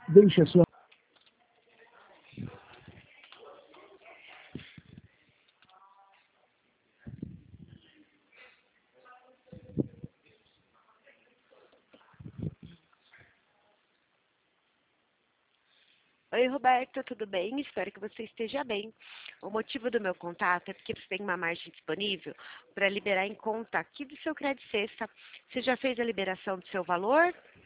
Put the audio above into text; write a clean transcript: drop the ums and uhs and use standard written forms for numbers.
Deixe a sua Oi, Roberto, tudo bem? Espero que você esteja bem. O motivo do meu contato é porque você tem uma margem disponível para liberar em conta aqui do seu Crédito Sexta. Você já fez a liberação do seu valor?